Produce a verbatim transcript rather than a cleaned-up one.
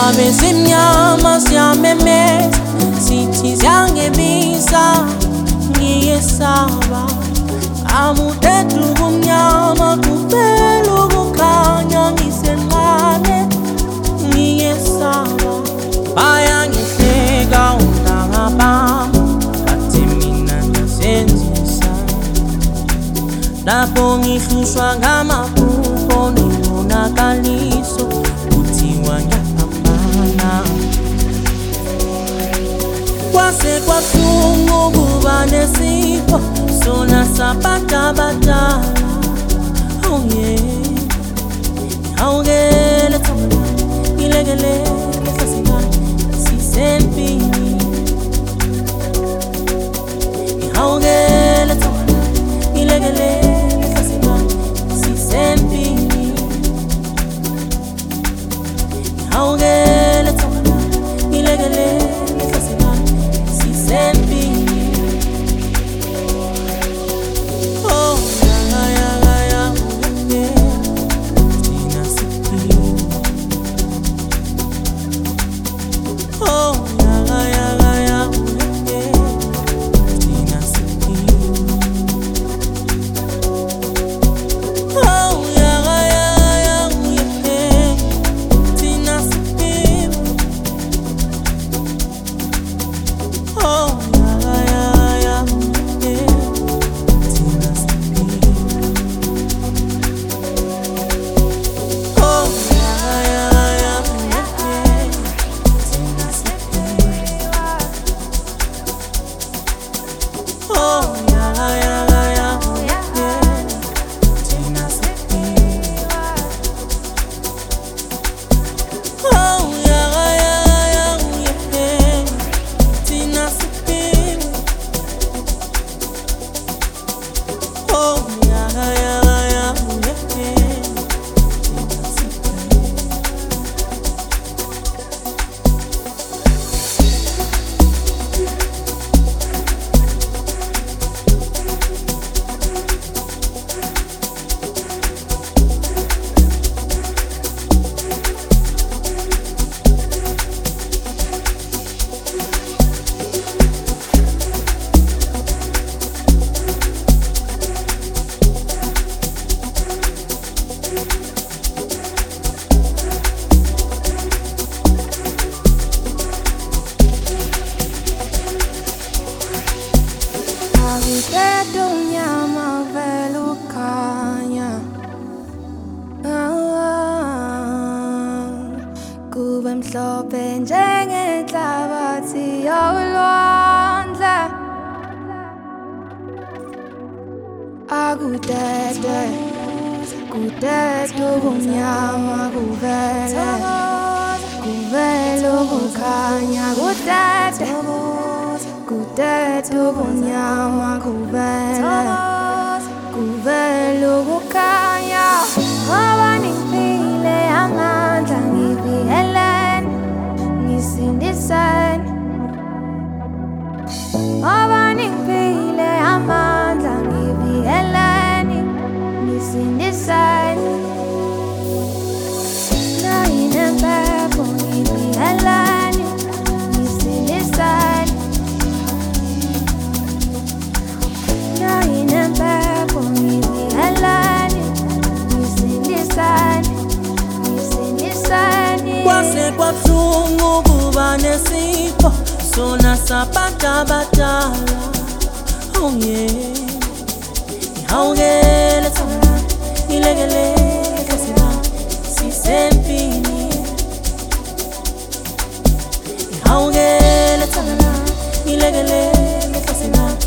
Bezimnyama siyamemeza sithi siyangebisa ngiyesaba amudedu kumnyama kuphela ukukhanya ngisenqane ngiyesaba bayangihleka untanga bami bathi mina ngiyasenzisa lapho ngihlushwa ngamaphupho nembonakaliso kuthiwa kwase kwabuhlungu kuba nesipho sona sabadabadala. Oh yeah, awungele thona ilekelele sasingane sisempini. Awungele thona ilekelele sasingane sisempini. Awungele thona ilekelele mhlophe njengenhlabathi yolwandle akudede kudede ubumnyama kuvele kuvele ukukhanya kudede kudede ubumnyama kuvele kuvele ukukhanya ngoba ngiphile amandla ngivikelene ngisindisene ngoba ngiphile amandla ngivikelene ngisindisene nayinempepho ngivikelene ngisindisene nayinempepho ngivikelene ngisindisene ngisindisene kwase kwabuhlungu kuba nesipho sona sabadabadala. Oh yeah, awungele thona ilekelele sasingane sisempini. Awungele thona ilekelele sasingane